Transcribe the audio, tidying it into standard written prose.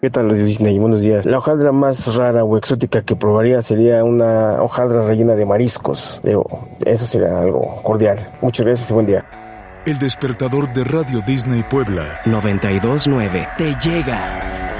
¿Qué tal, Disney? Buenos días. La hojaldra más rara o exótica que probaría sería una hojaldra rellena de mariscos. Digo, eso sería algo cordial. Muchas gracias y buen día. El despertador de Radio Disney Puebla 92.9 te llega.